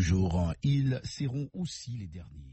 jour. Ils seront aussi les derniers.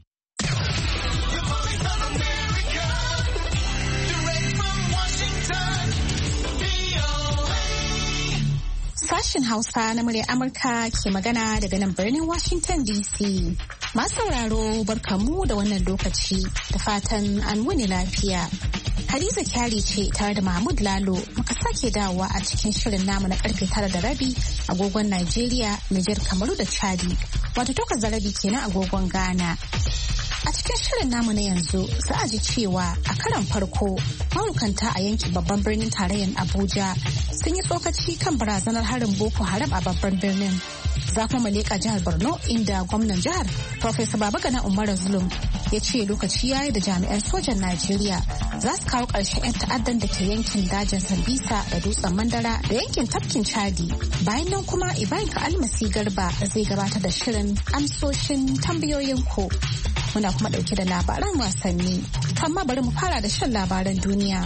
Sashen Hausa na muryar Amurka ke magana daga nan birnin Washington DC. Masu sauraro barkamu da wannan lokaci da fatan an wuni lafiya. Hadiza Kyari ce tare da Mahmud Lalo muka sake dawowa a cikin shirin namu na karfe 9:30 agogon Najeriya, Nijar, Kamaru da Chadi. Wato 8:30 kenan agogon Ghana. A cikin shirin namu na yanzu za a ji cewa a karon farko mahukanta a yankin babban birnin tarayyar Abuja sun yi tsokaci kan barazanar harin Boko Haram a babban birnin. Za kuma leƙa jihar Borno inda gwamnan jihar Professor Babagana Umar Zulum ya ce lokaci yayi da jami'an sojan Najeriya za su kawo ƙarshen 'yan ta'addan da ke yankin dajin Sambisa da dutsen Mandara da yankin tafkin Chadi. Bayan nan kuma Ibrahim Almasi Garba zai gabatar da shirin amsoshin tambayoyin ku. Muna kuma ɗauke da labaran wasanni. Amma bari mu fara da shan labaran duniya.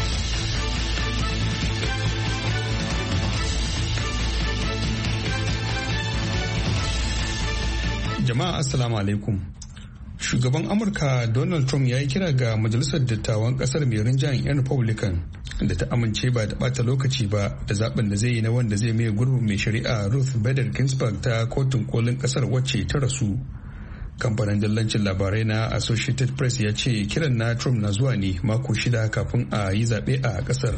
Jama'a Assalamu alaikum. Shugaban Amurka Donald Trump ya yi kira ga Majalisar Dattawan Kasar mai rinjayen 'yan Republican da ta amince ba da bata lokaci ba da zaben da zai yi na wanda zai maye gurbin mai shari'a Ruth Bader Ginsburg ta kotun kolin kasar wacce ta rasu. Kamfanin dillancin labarai na Associated Press ya ce kiran na Trump na zuwa ne mako 6 kafin a yi zaɓe a kasar.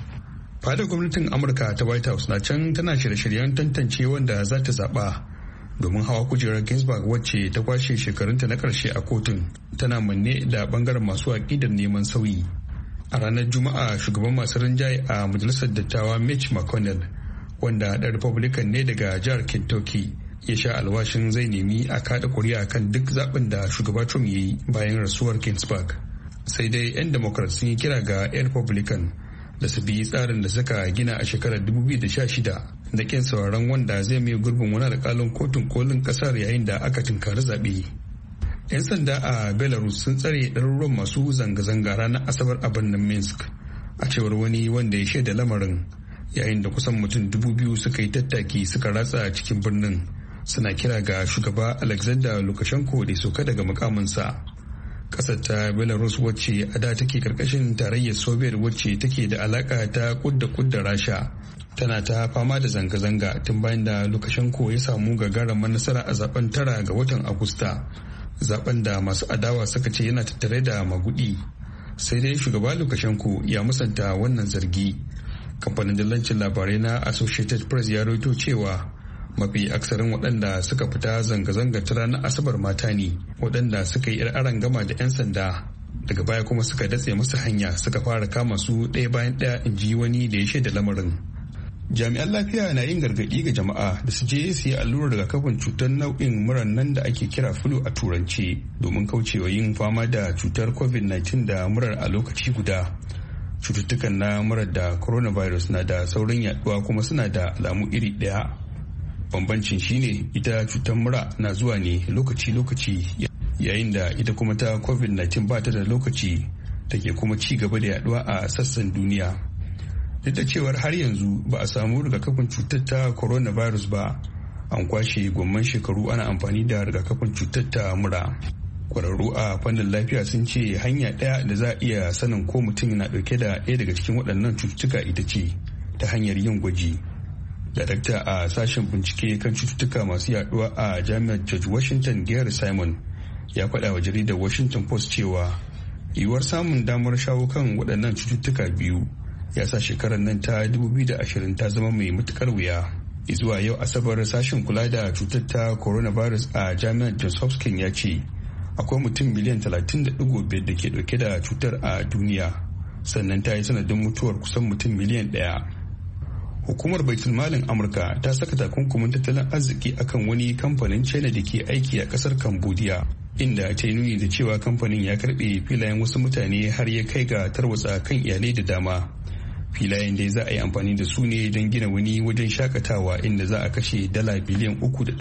Fadar gwamnatin Amurka ta White House na can tana shirye-shiryen tantance wanda za ta zaɓa domin hawa kujerar Ginsburg wacce ta kwashe shekarunta na karshe a kotun tana manne da bangaren masu aƙidar neman sauyi. A ranar Juma'a shugaban masu rinjaye a majalisar dattawa Mitch McConnell wanda ɗan Republican ne daga jihar Kentucky ya sha alwashin zai nemi a kada kuri'a kan duk zaɓin da shugaba Trump ya yi bayan rasuwar Ginsburg. Sai dai 'yan Democrats sun yi kira ga 'yan Republican da su bi tsarin da suka gina a shekarar 2016 da kin sauraron wanda zai mai gurbin wani alƙalin kotun kolin ƙasar yayin da aka tunkari zaɓe. 'Yan sanda a Belarus sun tsare ɗaruruwan masu zanga-zanga ranar Asabar a birnin Minsk a cewar wani wanda ya shaida lamarin, yayin da kusan mutum 2000 suka yi tattaki suka ratsa cikin birnin suna kira ga shugaba Alexander Lukashenko da sauka daga mukaminsa. Kasar ta Belarus wacce a da take karkashin tarayyar Soviet wacce take da alaka ta kudda Rasha tana ta fama da zanga-zanga tun bayan da Lukashenko ya samu gagarumar nasara a zaben 9 ga watan Agusta, zaben da masu adawa suka ce yana tattare da magudi. Sai dai shugaba Lukashenko ya musanta wannan zargi. Kamfanin dillancin labarai na Associated Press ya rawaito cewa mafi aksarin waɗanda suka fita zanga-zanga ta ranar Asabar mata ne waɗanda suka yi aron gama da 'yan sanda, daga baya kuma suka datse masa hanya suka fara kama su ɗaya bayan ɗaya, in ji wani da ya shaida lamarin. Jami'an lafiya na yin gargaɗi ga jama'a da su je su yi allurar rigakafin cutar nau'in muran nan da ake kira flu a turance domin kaucewa yin fama da cutar covid-19 da murar a lokaci guda. Cututtukan na murar da coronavirus na da saurin yaduwa kuma suna da alamu iri ɗaya. Bambancin shine ita cutar mura na zuwa ne lokaci-lokaci yayin da ita kuma ta covid-19 ba ta da lokaci take kuma ci gaba da yaduwa a sassan duniya. Duk da cewar har yanzu ba a samu rigakafin cutar ta coronavirus ba, an kwashe gwamman shekaru ana amfani da rigakafin cutar ta mura. Kwararru a fannin lafiya sun ce hanya ɗaya da za a iya sanin ko mutum na ɗauke da ɗaya daga cikin waɗannan cututtuka ita ce ta hanyar yin gwaji. Darakta a sashen bincike kan cututtuka masu yaduwa a jami'ar George Washington Gary Simon ya faɗa wa jaridar Washington Post cewa yiwuwar samun damar shawo kan waɗannan cututtuka biyu ya sa shekarar nan ta 2020 ta zama mai matukar wuya. Zuwa yau Asabar sashen kula da cutar ta coronavirus a jami'ar Johns Hopkins ya ce akwai mutum miliyan 30.5 da ke dauke da cutar a duniya, sannan ta yi sanadin mutuwar kusan mutum miliyan 1. Hukumar baitulmalin Amurka ta saka takunkumin tattalin arziki akan wani kamfanin China da ke aiki a kasar Cambodia, inda ta yi nuni da cewa kamfanin ya karbe filayen wasu mutane har ya kai ga tarwatsa kan iyalai da dama. Filayen dai za a yi amfani da su ne don gina wani wajen shakatawa inda za a kashe dala biliyan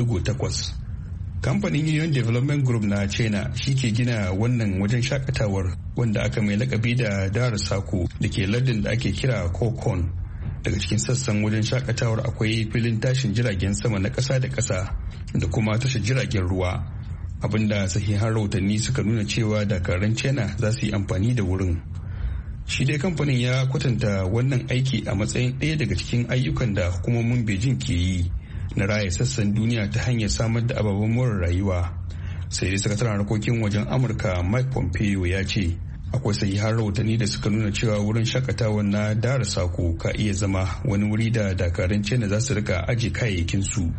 3.8. Kamfanin Union Development Group na China shi ke gina wannan wajen shakatawar wanda aka mai lakabi da Dar Sako da ke lardin da ake kira Kokon. Daga cikin sassan wajen shakatawar akwai filin tashin jiragen sama na ƙasa da ƙasa da kuma tashar jiragen ruwa, abinda sahihan rahotanni suka nuna cewa dakarun China za su yi amfani da wurin. Shi dai kamfanin ya kwatanta wannan aiki a matsayin ɗaya daga cikin ayyukan da hukumomin Beijing ke yi na raya sassan duniya ta hanyar samar da ababen more rayuwa. Sai dai sakataren harkokin wajen Amurka Mike Pompeo ya ce akwai sahihan rahotanni da suka nuna cewa wurin shakatawa na Dar Sako ka iya zama wani wuri da dakarun China za su rika aje kayayyakin su.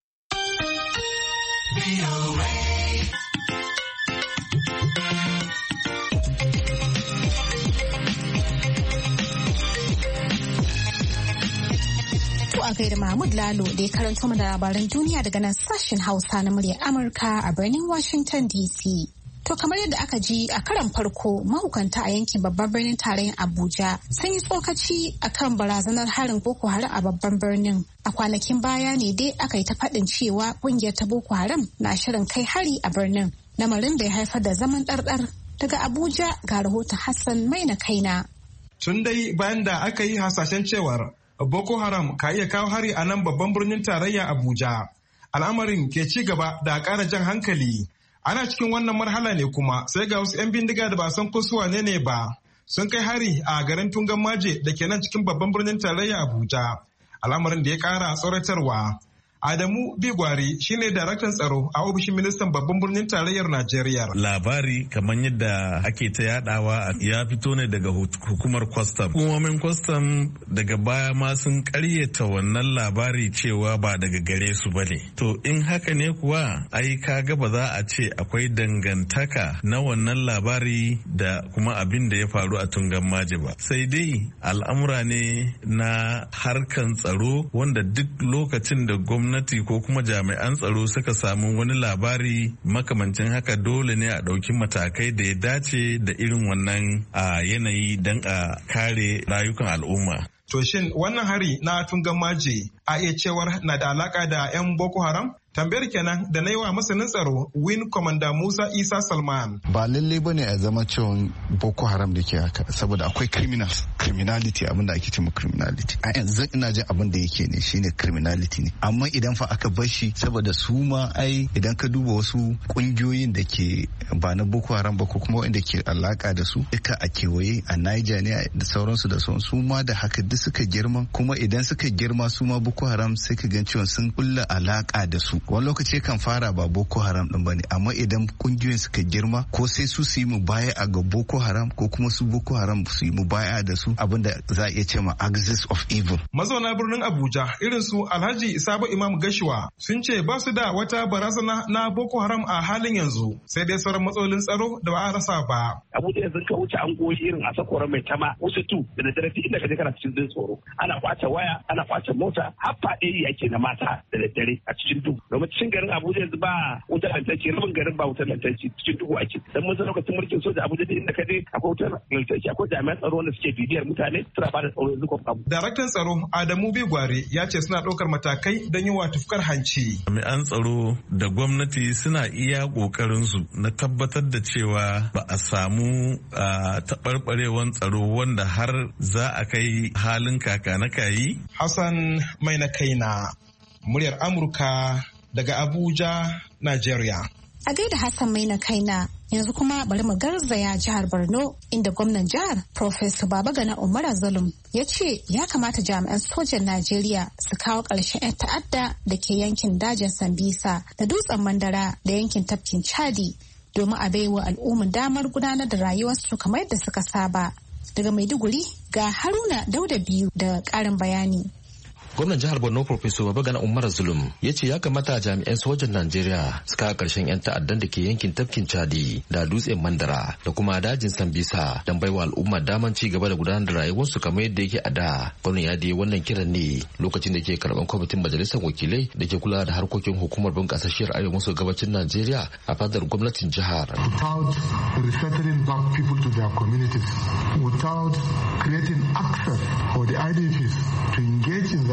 A gaida Mahmud Lalo da ya karanto mana labaran duniya daga nan sashen Hausa na muryar Amurka a birnin Washington DC. To kamar yadda aka ji a karan farko, mahukanta a yankin babban birnin tarayyar Abuja sun yi tsokaci akan barazanar harin Boko Haram a babban birnin. A kwanakin baya ne dai aka yi ta faɗin cewa ƙungiyar ta Boko Haram na shirin kai hari a birnin, lamarin da ya haifar da zaman ɗarɗar. Daga Abuja ga rahoton Hassan Maina Kaina. Tun dai bayan da aka yi hasashen cewar Boko Haram ka iya kawo hari a nan babban birnin tarayya Abuja, al'amarin ke ci gaba da ƙara jan hankali. Ana cikin wannan marhala ne kuma sai ga wasu 'yan bindiga da ba san ko su wane ne ba sun kai hari a garin Tungan Maje da ke nan cikin babban birnin tarayya Abuja, al'amarin da ya ƙara tsoratarwa. Adamu Bigwari shine daraktan tsaro a ofishin ministan babban birnin tarayyar Najeriya. Labari kamar yadda ake ta yadawa ya fito ne daga hukumar kwastam. Hukumomin kwastam daga baya ma sun karyata wannan labari cewa ba daga gare su bane. To in haka ne kuwa ai kaga ba za a ce akwai dangantaka na wannan labari da kuma abin da ya faru a Tungan Maje ba. Sai dai al'amura ne na harkan tsaro wanda duk lokacin da gwamnati ko kuma jami'an tsaro suka samu wani labari makamancin haka dole ne a ɗauki matakai da ya dace da irin wannan yanayi don a kare rayukan al'umma. To shin wannan hari na Tungan Maje a iya cewar na da alaka da 'yan Boko Haram? Tambayar kenan da na yi wa masanin tsaro Win Commander Musa Isa Salman. Ba lalle ba ne a zama cewa Boko Haram da ke haka, saboda akwai criminality abin da ake cewa criminality. A yanzu ina jin abin da yake ne shine criminality ne. Amma idan fa aka bar shi saboda su ma ai idan ka duba wasu kungiyoyin da ke ba na Boko Haram ba ko kuma wanda ke alaka da su duka a kewaye a Niger ne da sauransu da su ma da haka duk suka girma, kuma idan suka girma su ma Boko Haram sai ka gan cewa sun kulla alaka da su. Wani lokaci kan fara ba Boko Haram din bane, amma idan kungiyoyin suka girma ko sai su yi mu baya a ga Boko Haram ko kuma su Boko Haram su yi mu baya da su, abinda za a iya ce ma axis of evil. Mazauna birnin Abuja irin su Alhaji Sabo Imam Gashiwa sun ce ba su da wata barazana na Boko Haram a halin yanzu, sai dai sauran matsalolin tsaro da ba a rasa ba. Abuja yanzu ka wuce an goshi irin a Sakora Mai Tama wasu tu da daddare inda ka je kana cikin jin tsoro, ana kwace waya, ana kwace mota, har faɗe yake na mata da daddare a cikin duhu. Domin cikin garin Abuja yanzu ba wutar lantarki, rabin garin ba wutar lantarki, cikin duhu ake. Dan mun san lokacin mulkin soja Abuja da inda ka je akwai wutar lantarki, akwai jami'an tsaro wanda suke bibiyar mutane suna ba da tsaro yanzu ko abu. Daraktan tsaro Adamu Bigware ya ce suna ɗaukar matakai don yi wa tufkar hanci. Jami'an tsaro da gwamnati suna iya ƙoƙarin su na tabbatar da cewa ba a samu taɓarɓarewan tsaro wanda har za a kai halin kaka na kayi. Hassan Mai na Kaina, muryar Amurka daga Abuja, Nigeria. A gaida Hassan Mai na Kaina, yanzu kuma bari mu garzaya jihar Borno inda gwamnan jihar Professor Babagana Umar Zulum ya ce ya kamata jami'an sojan Najeriya su kawo ƙarshen 'yan ta'adda da ke yankin dajin Sambisa da dutsen Mandara da yankin tafkin Chadi domin a baiwa al'ummar damar gudanar da rayuwarsu kamar yadda suka saba. Daga Maiduguri ga Haruna Dauda biyu da ƙarin bayani. Gwamnan jihar Borno Professor Babagana Umar Zulum ya ce ya kamata jami'an sojan Najeriya su kawo ƙarshen 'yan ta'addan da ke yankin tafkin Chadi da dutsen Mandara da kuma dajin Sambisa don baiwa al'umma daman ci gaba da gudanar da rayuwarsu kamar yadda yake a da. Gwamnan ya dai wannan kiran ne lokacin da ke karɓar kwamitin majalisar wakilai da ke kula da harkokin hukumar bunƙasa shiyar arewa maso gabacin Najeriya a fadar gwamnatin jihar. Without resettling back people to their communities, without creating access for the IDPs to engage in their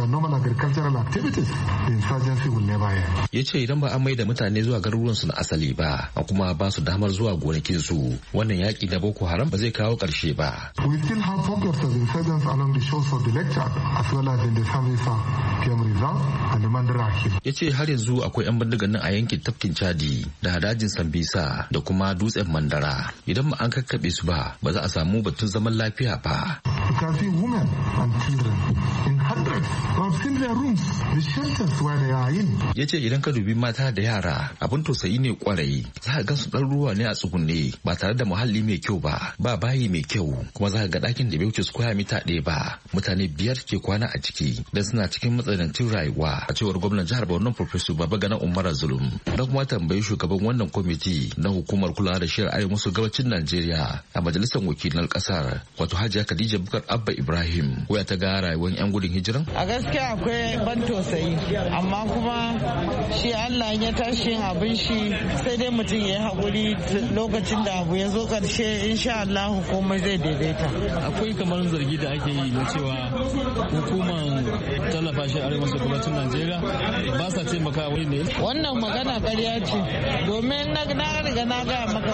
normal agricultural activities, the insurgency will never end. Ya ce idan ba an maida mutane zuwa garuruwansu na asali ba, a kuma ba su damar zuwa gonakinsu, wannan yaƙi da Boko Haram ba zai kawo ƙarshe ba. We still have pockets of insurgents along the shores of the Lake Chad, as well as in the Sambisa Game Reserve and the Mandara Hill. Ya ce har yanzu akwai 'yan bindigan nan a yankin tafkin Chadi da hadajin Sambisa da kuma dutsen Mandara. Idan ba an kakkaɓe su ba za a samu batun zaman lafiya ba. You can see women and children in hundreds of similar rooms, the shelters where they are in. Ya ce idan ka dubi mata da yara abin tausayi ne kwarai, za ka gan su ɗaruruwa ne a tsugunne ba tare da muhalli mai kyau ba bayi mai kyau, kuma za ka ga ɗakin da bai wuce square mita ɗaya ba. Mutane 5 ke kwana a ciki dan suna cikin matsanancin rayuwa, a cewar gwamnan jihar Borno Professor Babagana Umar Zulum. Da kuma tambayi shugaban wannan kwamiti na hukumar kula da shiyar arewa maso gabacin Najeriya a majalisar wakilan kasar, wato Hajiya Khadija Bukar Abba Ibrahim, waya ta ga rayuwar 'yan gudun hijiran. A gaskiya akwai ban tausayi, amma kuma shi Allah ya tashi yin abin shi sai dai mutum ya yi haƙuri lokacin da abu ya zo ƙarshe, insha Allah komai zai daidaita. Akwai kamar zargi da ake yi na cewa hukumar tallafa shi arewa maso gabacin Najeriya ba sa taimaka wani ne. Wannan magana ƙarya ce, domin na riga na gaya maka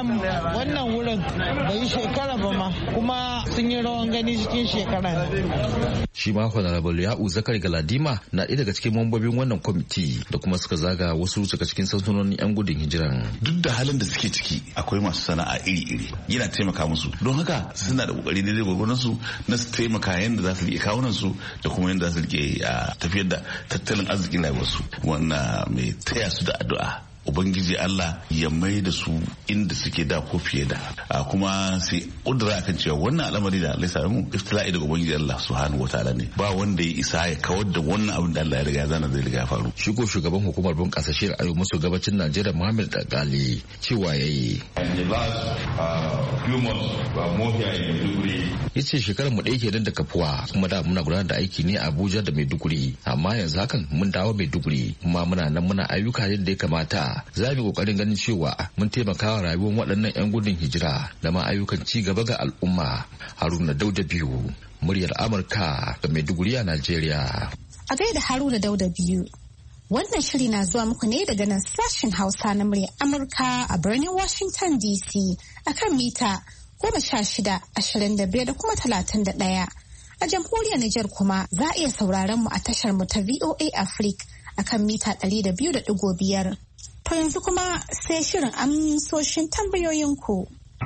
wannan wurin bai shekara ba ma, kuma sun yi rawan gani cikin shekara. Shi ma Honorable Ya'u Zakari Galadima na ɗaya daga cikin mambobin wannan kwamiti da kuma suka zaga wasu daga cikin sansanonin 'yan gudun hijiran. Duk da halin da suke ciki akwai masu sana'a iri-iri yana taimaka musu, don haka suna da kokari daidai gwagwaron su na su taimaka yadda za su rike kawunan su da kuma yadda za su rike tafiyar da tattalin arzikin rayuwarsu. Wannan mai taya su da addu'a Ubangiji Allah ya mai da su inda suke da ko fiye da, kuma sai kudura akan cewa wannan al'amari da Allah ya mu iftila'i daga Ubangiji Allah subhanahu wataala ne, ba wanda ya isa ya kawar da wannan abin da Allah ya riga zana zai riga faru. Shigo shugaban hukumar bunƙasa shiyar arewa maso gabacin Najeriya Muhammad Dagali cewa yayi. Ya ce shekarar mu ɗaya kenan da kafuwa, kuma da muna gudanar da aiki ne a Abuja da Maiduguri, amma yanzu hakan mun dawo Maiduguri kuma muna nan muna ayyuka yadda ya kamata. Za mu kokarin ganin cewa mun taimaka wa rayuwar waɗannan 'yan gudun hijira da ma ayyukan ci gaba ga al'umma. Haruna Dauda biyu, muryar Amurka ga Maiduguri a Najeriya. A gaida Haruna Dauda biyu. Wannan shiri na zuwa muku ne daga nan sashen Hausa na muryar Amurka a birnin Washington DC akan mita 16, 25 da kuma 31. A jamhuriyar Nijar kuma za a iya sauraron mu a tashar mu ta VOA Africa akan mita 200.5. To yanzu kuma sai shirin amsoshin tambayoyinku.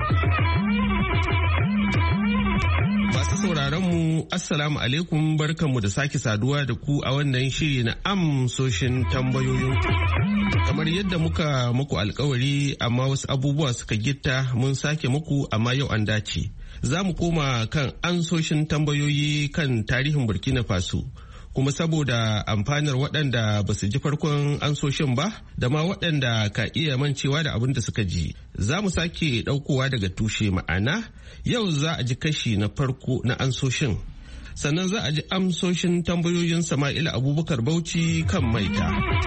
Masu sauraron mu Assalamu alaikum, barkanmu da sake saduwa da ku a wannan shiri na amsoshin tambayoyinku. Kamar yadda muka muku alkawari amma wasu abubuwa suka gitta mun sake muku amma yau an dace. Za mu koma kan amsoshin tambayoyi kan tarihin Burkina Faso. Kuma saboda amfanar waɗanda ba su ji farkon ansoshin ba da ma waɗanda ka iya mancewa da abin da suka ji, za mu sake ɗaukowa daga tushe, ma'ana yau za a ji kashi na farko na ansoshin, sannan za a ji amsoshin tambayoyin Sama'ila Abubakar Bauchi kan maita.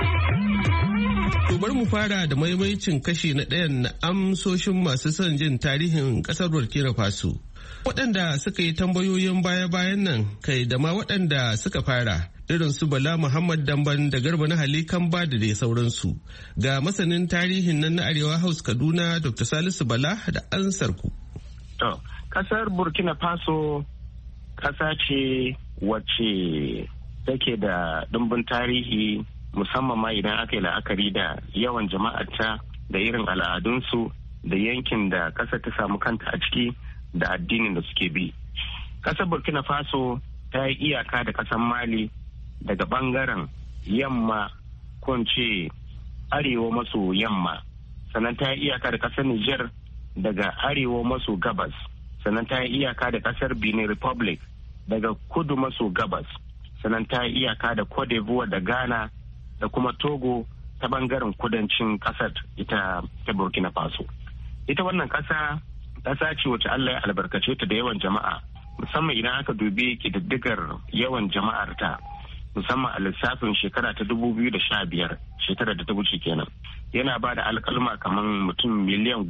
To bari mu fara da maimaicin kashi na ɗayan na amsoshin masu son jin tarihin ƙasar Burkina Faso. Waɗanda suka yi tambayoyin baya-bayan nan kai da ma waɗanda suka fara irin su Bala Muhammad Damban da Garba na Halikan ba da dai sauransu. Ga masanin tarihin nan na Arewa House Kaduna Dr. Salisu Bala da ansar ku. To, kasar Burkina Faso kasa ce wacce take da ɗumbin tarihi, musamman ma idan aka yi la'akari da yawan jama'arta da irin al'adunsu da yankin da ƙasar ta samu kanta a ciki da addinin da suke bi. Ƙasar Burkina Faso ta yi iyaka da ƙasar Mali daga ɓangaren yamma, ko ce arewa maso yamma, sannan ta yi iyaka da ƙasar Niger daga arewa maso gabas, sannan ta yi iyaka da ƙasar Benin Republic daga kudu maso gabas, sannan ta yi iyaka da Cote d'Ivoire da Ghana da kuma Togo ta ɓangaren kudancin ƙasar ita ta Burkina Faso. Ita wannan ƙasa ce wacce Allah ya albarkace ta da yawan jama'a, musamman idan aka dubi ƙididdigar yawan jama'ar ta, musamman a lissafin shekara ta 2015, shekarar da ta wuce kenan, yana ba da alƙalma kamar mutum miliyan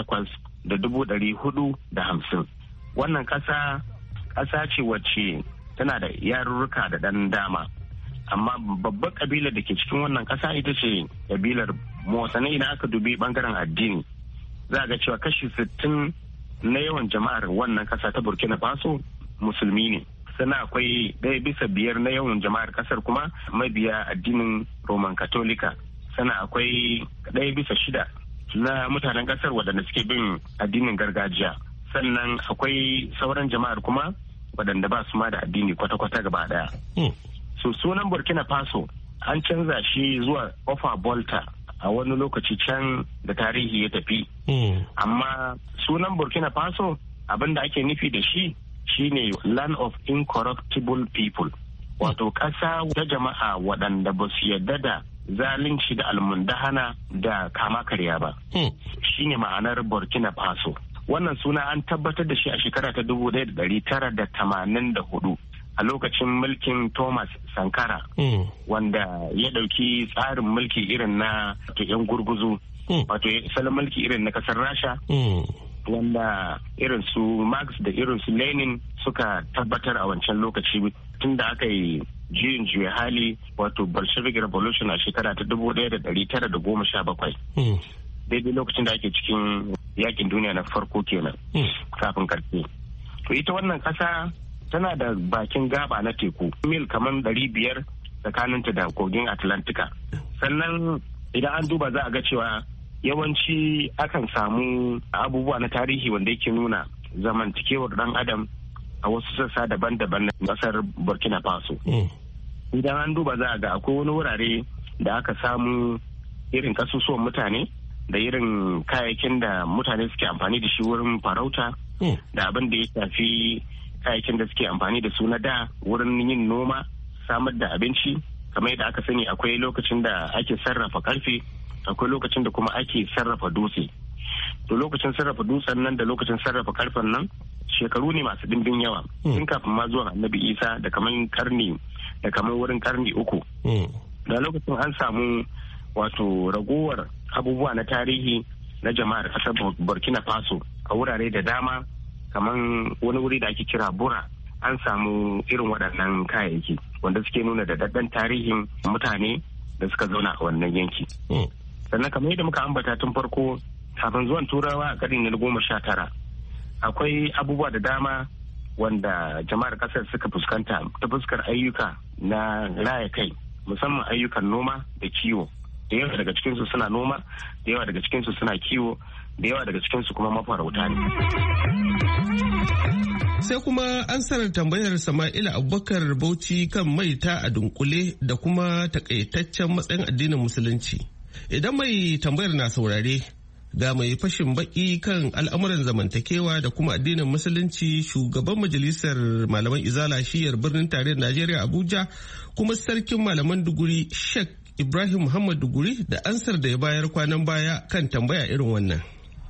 18,450. Wannan ƙasa ce wacce tana da yarurruka da ɗan dama. Amma babbar kabilar da ke cikin wannan ƙasa ita ce kabilar Mosa. Idan aka dubi bangaren addini za a ga cewa kashi 60 na yawan jama'ar wannan ƙasa ta Burkina Faso musulmi ne. Sannan akwai 1/5 na yawan jama'ar ƙasar kuma mabiya addinin Roman Katolika. Sannan akwai 1/6 na mutanen ƙasar waɗanda suke bin addinin gargajiya. Sannan akwai sauran jama'ar kuma waɗanda ba su ma da addini kwata-kwata gaba ɗaya. So sunan Burkina Faso an canza shi zuwa Ofa Volta a wani lokaci can da tarihi ya tafi. Amma sunan Burkina Faso abin da ake nufi da shi shine Land of Incorruptible People. Wato ƙasa ta jama'a waɗanda ba su yarda da zalunci da almundahana da kama karya ba. Shine ma'anar Burkina Faso. Wannan suna an tabbatar da shi a shekara ta 1984 a lokacin mulkin Thomas Sankara, wanda ya ɗauki tsarin mulki irin na yan gurguzu, wato salon mulki irin na ƙasar Rasha, wanda irin su Marx da irin su Lenin suka tabbatar a wancan lokaci tun da aka yi juyin juya hali, wato Bolshevik Revolution a shekara ta 1917. Daidai lokacin da ake cikin yakin duniya na farko kenan kafin karfe. To ita wannan kasa tana da bakin gaba na teku mil kamar 500 tsakaninta da kogin Atlantika. Sannan idan an duba za a ga cewa yawanci akan samu abubuwa na tarihi wanda yake nuna zamantakewar dan adam a wasu sassa daban-daban na kasar Burkina Faso. Idan an duba za a ga akwai wani wurare da aka samu irin kasusuwan mutane da irin kayayyakin da mutane suke amfani da shi wurin farauta da abin da ya shafi kayayyakin da suke amfani da su na da wurin yin noma, samar da abinci. Kamar yadda aka sani akwai lokacin da ake sarrafa karfe, akwai lokacin da kuma ake sarrafa dutse. To lokacin sarrafa dutsen nan da lokacin sarrafa karfen nan shekaru ne masu dimbin yawa tun kafin ma zuwa Annabi Isa da kamar wurin karni 3. Da lokacin an samu wato ragowar abubuwa na tarihi na jama'ar kasar Burkina Faso a wurare da dama, kamar wani wuri da ake kira Bura. An samu irin waɗannan kayayyaki wanda suke nuna da daddan tarihin mutane da suka zauna a wannan yanki. Sannan kamar yadda muka ambata tun farko kafin zuwan turawa a ƙarni na 19 akwai abubuwa da dama wanda jama'ar ƙasar suka fuskanta ta fuskar ayyuka na raya kai, musamman ayyukan noma da kiwo. Da yawa daga cikinsu suna noma, da yawa daga cikinsu suna kiwo, da yawa daga cikinsu kuma mafarauta ne. Sai kuma ansar tambayar Sama'ila Abubakar Bauchi kan maita a dunkule da kuma takaitaccen matsayin addinin Musulunci. Idan mai tambayar na saurare, ga mai fashin baki kan al'amuran zamantakewa da kuma addinin Musulunci, shugaban majalisar malaman Izala shiyar birnin tarayyar Najeriya Abuja, kuma sarkin malaman Duguri Sheikh Ibrahim Muhammad Duguri da ansar da ya bayar kwanan baya kan tambaya irin wannan.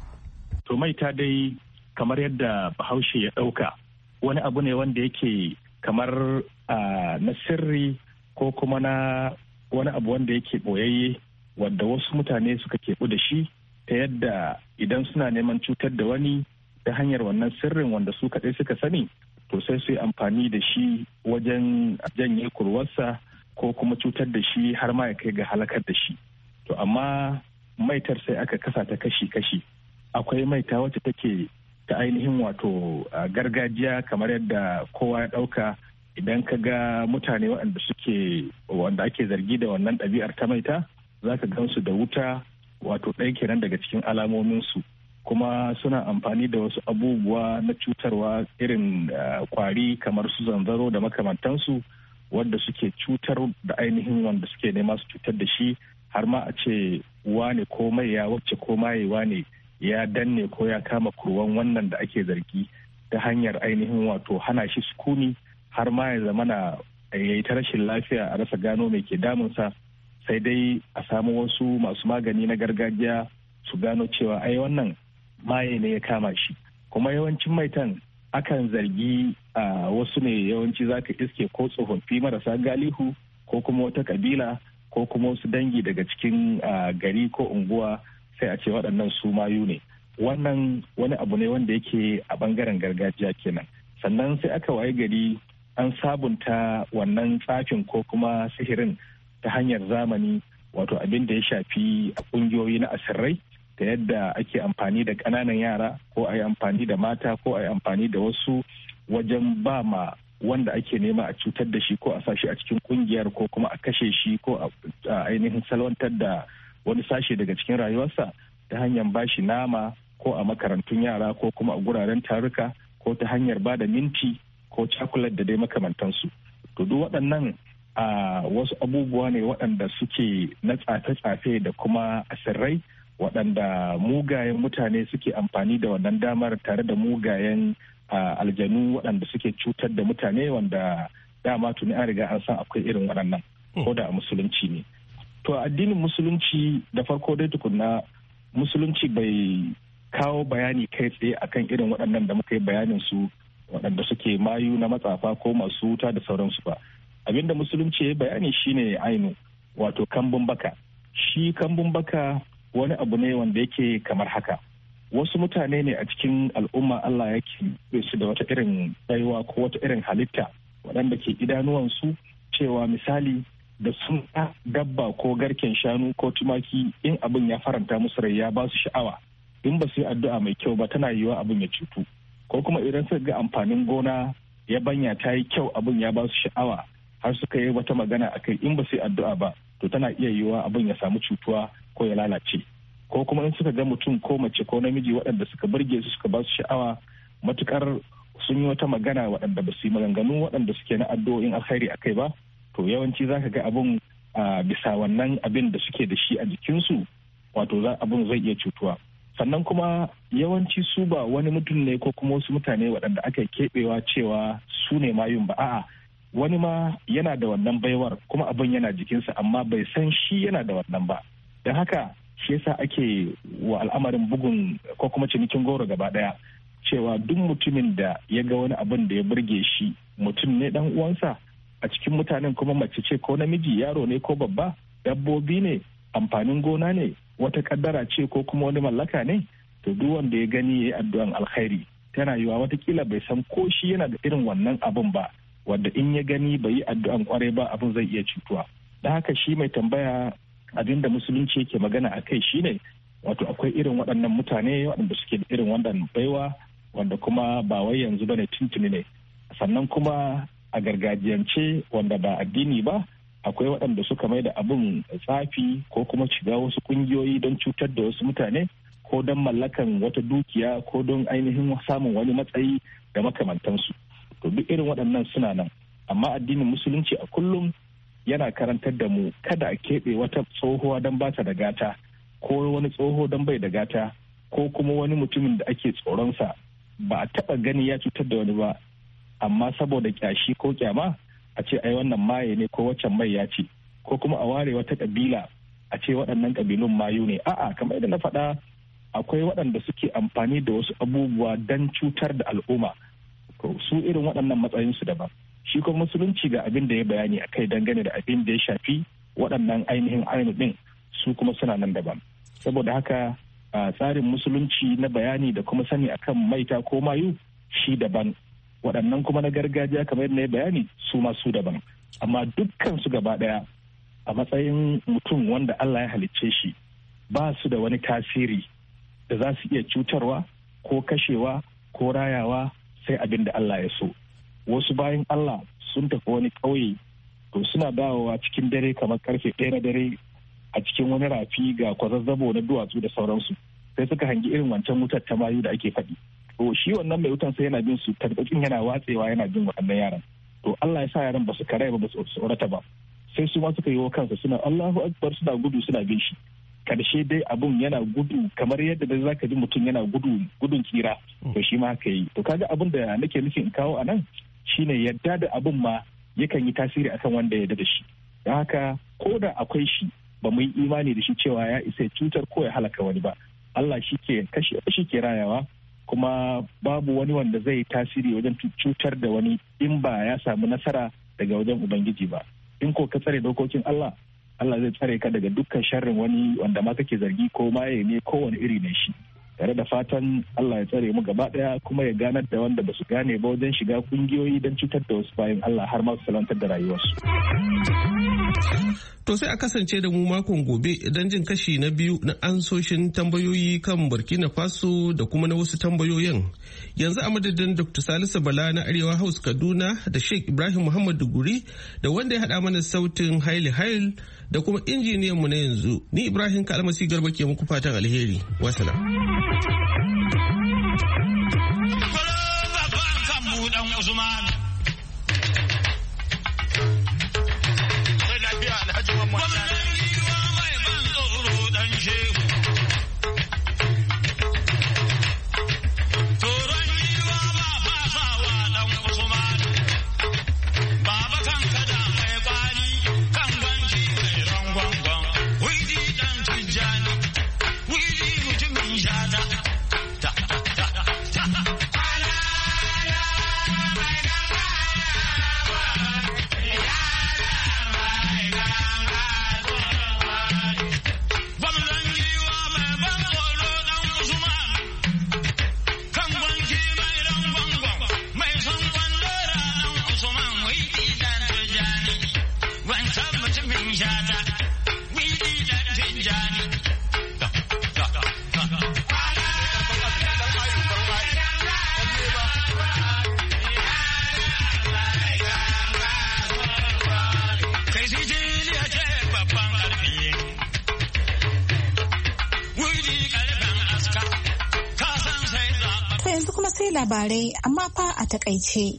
To maita dai kamar yadda Bahaushe ya ɗauka wani abu ne wanda yake kamar na sirri ko kuma na wani abu wanda yake ɓoyayye wanda wasu mutane suka keɓu da shi ta yadda idan suna neman cutar da wani ta hanyar wannan sirrin wanda su kaɗai suka sani to sai su yi amfani da shi wajen janye kurwarsa ko kuma cutar da shi har ma ya kai ga halakar da shi. To amma maitar sai aka kasa ta kashi-kashi. Akwai maita wacce take ta ainihin wato gargajiya kamar yadda kowa ya ɗauka idan ka ga mutane wanda ake zargi da wannan ɗabi'ar ta maita za ka gansu da wuta wato ɗaya kenan daga cikin alamominsu, kuma suna amfani da wasu abubuwa na cutarwa irin kwari kamar su zanzaro da makamantansu wanda suke cutar da ainihin wanda suke nema su cutar da shi, har ma a ce wane ko mai ya wacce ko mayewa ne ya danne ko ya kama kurwan wannan da ake zargi ta hanyar ainihin wato hana shi sukuni, har ma ya zamana ya yi ta rashin lafiya a rasa gano mai ke damunsa, sai dai a samu wasu masu magani na gargajiya su gano cewa ai wannan maye ne ya kama shi. Kuma yawancin maitan akan zargi wasu ne, yawanci zaka iske ko tsofaffi marasa galihu ko kuma wata kabila ko kuma wasu dangi daga cikin gari ko unguwa, sai a ce waɗannan su mayu ne. Wannan wani abu ne wanda yake a bangaren gargajiya kenan. Sannan sai aka waye gari an sabunta wannan tsafin ko kuma sihirin ta hanyar zamani, wato abin da ya shafi a ƙungiyoyi na asirrai, da yadda ake amfani da ƙananan yara ko a yi amfani da mata ko a yi amfani da wasu wajen ba ma wanda ake nema a cutar da shi ko a sa shi a cikin ƙungiyar ko kuma a kashe shi ko a ainihin salwantar da wani sashe daga cikin rayuwarsa ta hanyar ba shi nama ko a makarantun yara ko kuma a guraren taruka ko ta hanyar ba da minti ko cakulat da dai makamantansu. To duk waɗannan wasu abubuwa ne waɗanda suke na tsafe-tsafe da kuma asirrai waɗanda mugayen mutane suke amfani da wannan damar tare da mugayen aljanu waɗanda suke cutar da mutane, wanda dama tuni an riga an san akwai irin waɗannan ko da a musulunci ne. To addinin musulunci da farko dai tukunna musulunci bai kawo bayani kai tsaye akan irin waɗannan da muka yi bayanin su waɗanda suke mayu na matsafa ko masu wuta da sauransu ba. Abinda musulunci ya bayani shine ainu, wato kambun baka. Shi kambun baka wani abu ne wanda yake kamar haka. Wasu mutane ne a cikin al'umma Allah yake su da wata irin baiwa ko wata irin halitta waɗanda ke idanuwansu cewa misali da sun dabba ko garken shanu ko tumaki, in abin ya faranta musu rai ya ba su sha'awa, in ba su yi addu'a mai kyau ba tana yiwuwa abin ya cutu, ko kuma idan suka ga amfanin gona ya banya ta yi kyau abin ya ba su sha'awa har suka yi wata magana akai, in ba su yi addu'a ba to tana iya yiwuwa abin ya samu cutuwa ko ya lalace. Ko kuma in suka ga mutum ko mace ko namiji waɗanda suka burge su suka ba su sha'awa, matukar sun yi wata magana waɗanda ba su yi maganganu waɗanda suke na addu'o'in alkhairi akai ba, to yawanci za ka ga abin bisa wannan abin da suke da shi a jikinsu, wato abin zai iya cutuwa. Sannan kuma yawanci su ba wani mutum ne ko kuma wasu mutane waɗanda aka keɓewa cewa su ne mayun ba, a'a wani ma yana da wannan baiwar kuma abin yana jikinsa amma bai san shi yana da wannan ba. Don haka shi yasa ake wa al'amarin bugun ko kuma cinikin goro gaba daya, cewa duk mutumin da ya ga wani abin da ya burge shi, mutum ne dan uwansa a cikin mutanen, kuma mace ce ko namiji, yaro ne ko babba, dabbobi ne, amfanin gona ne, wata kaddara ce ko kuma wani mallaka ne, to duk wanda ya gani ya yi addu'an alkhairi. Tana yiwa watakila bai san ko shi yana da irin wannan abin ba, wanda in ya gani bai yi addu'an kwarai ba abin zai iya cutuwa. Don haka shi mai tambaya abin da musulunci yake magana a kai shine, wato akwai irin waɗannan mutane waɗanda suke da irin wannan baiwa, wanda kuma ba wai yanzu bane, tuntuni ne. Sannan kuma a gargajiyance wanda ba addini ba, akwai waɗanda suka mai da abin tsafi ko kuma shiga wasu ƙungiyoyi don cutar da wasu mutane ko don mallakan wata dukiya ko don ainihin samun wani matsayi da makamantansu. To duk irin waɗannan suna nan, amma addinin musulunci a kullum yana karantar da mu kada a keɓe wata tsohuwa don ba ta da gata, ko wani tsoho don bai da gata, ko kuma wani mutumin da ake tsoronsa ba a taɓa gani ya cutar da wani ba, amma saboda kyashi ko kyama a ce ai wannan maye ne ko waccan mai ya ce, ko kuma a ware wata kabila a ce waɗannan kabilun mayu ne. A'a, kamar yadda na faɗa, akwai waɗanda suke amfani da wasu abubuwa don cutar da al'umma, su irin waɗannan matsayinsu daban. Shi kuma musulunci ga abin da ya bayani a kai dangane da abin da ya shafi waɗannan ainihin ainu ɗin, su kuma suna nan daban. Saboda haka tsarin musulunci na bayani da kuma sani akan maita ko mayu shi daban, waɗannan kuma na gargajiya kamar yadda na bayani su ma su daban. Amma dukkan su gaba ɗaya a matsayin mutum wanda Allah ya halicce shi, ba su da wani tasiri da za su iya cutarwa ko kashewa ko rayawa sai abin da Allah ya so. Wasu bayan Allah sun tafi wani ƙauye, to suna dawowa cikin dare kamar karfe 1 na dare a cikin wani rafi ga kwazazzabo na duwatsu da sauransu, sai suka hangi irin wancan wutar ta mayu da ake faɗi. To shi wannan mai wutan sai yana bin su, tarbatsin yana watsewa yana bin waɗannan yaran. To Allah ya sa yaran ba su karaya ba su tsorata ba, sai su ma suka yi wa kansa suna Allahu Akbar, suna gudu suna bin shi. Karshe dai abun yana gudu kamar yadda da zaka ji mutum yana gudun tsira, to shi ma haka yi. To kaga abin da nake nufin in kawo a nan shine yadda da abun ma yakan yi tasiri akan wanda ya yarda da shi. Don haka ko da akwai shi ba mu yi imani da shi cewa ya isa cutar ko ya halaka wani ba. Allah shi ke kashe, shi ke rayawa, kuma babu wani wanda zai tasiri wajen cutar da wani in ba ya samu nasara daga wajen Ubangiji ba. In ko ka tsare dokokin Allah, Allah zai tsare ka daga dukkan sharrin wani wanda ma kake zargi ko maye ne ko wani iri ne shi. tare da fatan Allah ya tsare mu gaba daya kuma ya ganar da wanda ba su gane ba wajen shiga kungiyoyi don cutar da wasu bayan Allah har ma su salantar da rayuwarsu. To sai a kasance da mu makon gobe idan jin kashi na biyu na ansoshin tambayoyi kan Burkina Faso da kuma na wasu tambayoyin. Yanzu a madadin Dr. Salisu Bala na Arewa House Kaduna da Sheikh Ibrahim Muhammad Duguri da wanda ya haɗa mana sautin Haile Haile da kuma injiniyan mu na yanzu. Ni Ibrahim Kalmasi Garba ke muku fatan alheri. Wassalam. Labarai amma fa a takaice.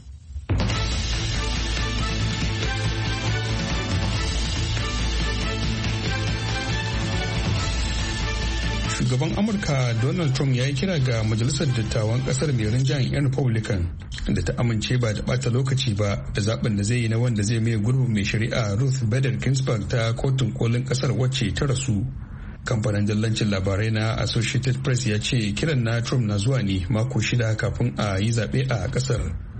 Shugaban Amurka Donald Trump ya yi kira ga Majalisar Dattawan kasar mai rinjayen 'yan Republican da ta amince ba da bata lokaci ba da zaben da zai yi na wanda zai mai gurbin mai shari'a Ruth Bader Ginsburg ta kotun kolin kasar wacce ta rasu. Kamfanin dillancin labarai na Associated Press ya ce kiran na Trump na zuwa ne mako 6 kafin a yi zaɓe a ƙasar.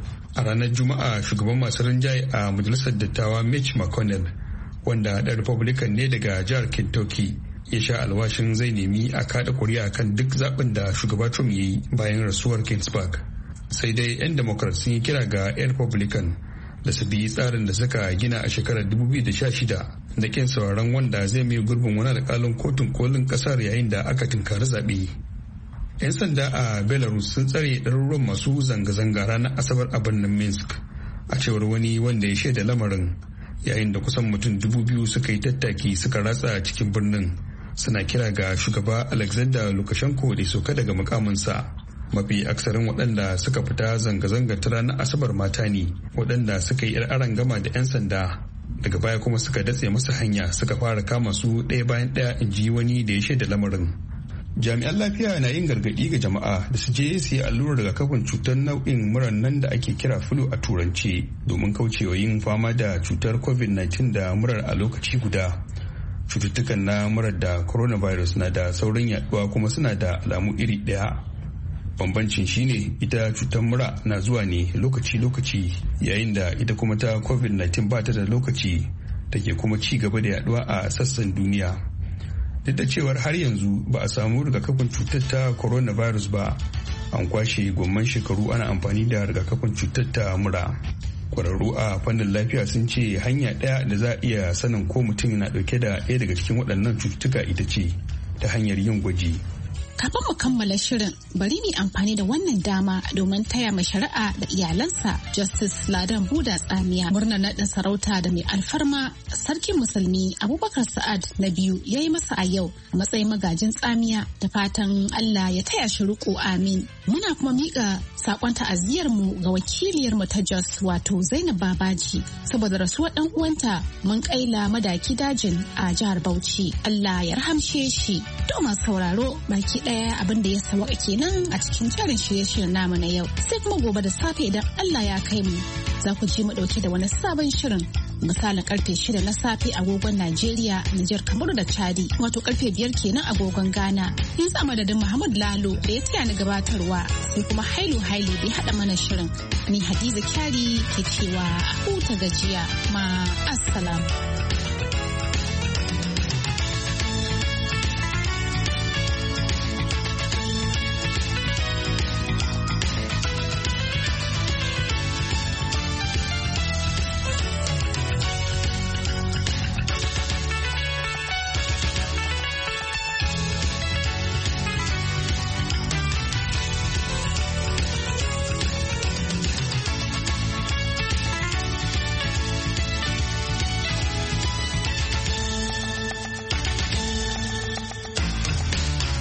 A ranar Juma'a shugaban masu rinjaye a majalisar dattawa Mitch McConnell wanda ɗan Republican ne daga jihar Kentucky ya sha alwashin zai nemi a kada kuri'a kan duk zaɓen da shugaba Trump ya yi bayan rasuwar Ginsburg. Sai dai 'yan Democrats sun yi kira ga 'yan Republican da su bi tsarin da suka gina a shekarar 2016 da kin sauraron wanda zai mai gurbin wani alƙalin kotun kolin ƙasar yayin da aka tunkari zaɓe. 'Yan sanda a Belarus sun tsare ɗaruruwan masu zanga-zanga ranar Asabar a birnin Minsk a cewar wani wanda ya shaida lamarin yayin da kusan mutum 2000 suka yi tattaki suka ratsa cikin birnin suna kira ga shugaba Alexander Lukashenko da sauka daga mukaminsa. Mafi aksarin waɗanda suka fita zanga-zangar ta ranar Asabar mata ne waɗanda suka yi 'yar arangama da 'yan sanda daga baya kuma suka datse masa hanya suka fara kama su ɗaya bayan ɗaya, in ji wani da ya shaida lamarin. Jami'an lafiya na yin gargaɗi ga jama'a da su je su yi allurar rigakafin cutar nau'in murar nan da ake kira flu a turance domin kaucewa yin fama da cutar covid-19 da murar a lokaci guda. Cututtukan na murar da coronavirus na da saurin yaduwa kuma suna da alamu iri ɗaya. Bambancin shine ita cutar mura na zuwa ne lokaci-lokaci yayin da ita kuma ta covid-19 ba ta da lokaci take kuma ci gaba da yaduwa a sassan duniya. Duk da cewar har yanzu ba a samu rigakafin cutar ta coronavirus ba, an kwashe gwamman shekaru ana amfani da rigakafin cutar ta mura. Kwararru a fannin lafiya sun ce hanya ɗaya da za a iya sanin ko mutum na ɗauke da ɗaya daga cikin waɗannan cututtuka ita ce ta hanyar yin gwaji. Kafin mu kammala shirin bari mu amfani da wannan dama domin taya mai shari'a da iyalansa Justice Ladan Buda Tsamiya murnar naɗin sarauta da mai alfarma sarkin musulmi Abubakar Sa'ad na biyu ya yi masa a yau a matsayin magajin Tsamiya da fatan Allah ya taya shi riko amin. Muna kuma miƙa sakon ta'aziyar mu ga wakiliyar mu ta Jos wato Zainab Babaji saboda rasuwar dan uwanta Munkaila Madaki Dajin a jihar Bauchi. Allah ya rahamshe shi. To masu sauraro baki ɗaya abin da ya sawaka kenan a cikin jerin shirye-shiryen namu na yau. Sai kuma gobe da safe idan Allah ya kai mu za ku ji mu ɗauke da wani sabon shirin misalin karfe 6 na safe agogon Najeriya, Nijar, Kamaru da Chadi wato karfe 5 kenan agogon Ghana. Yanzu a madadin Muhammad Lalo da ya taya ni gabatarwa sai kuma Hailu da ya haɗa mana shirin. Ni Hadiza Kyari ke cewa a huta gajiya ma assalamu.